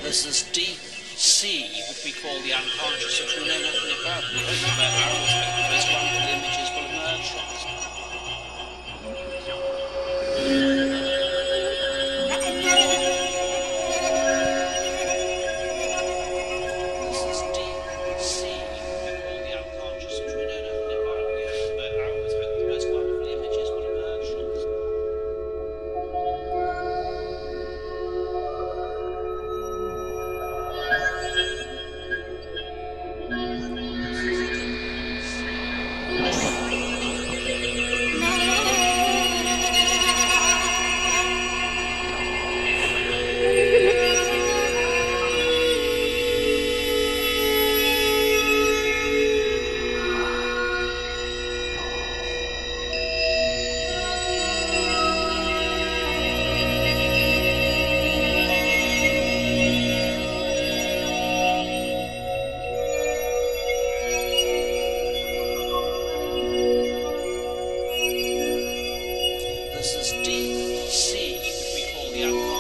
This is deep sea, which we call the unconscious, which we know nothing about. We hope that our those wonderful images will emerge from us. This is deep sea, which we call the unconscious, which we know nothing about. We hope that our most wonderful images will emerge from us. This is deep sea, which we call the unconscious.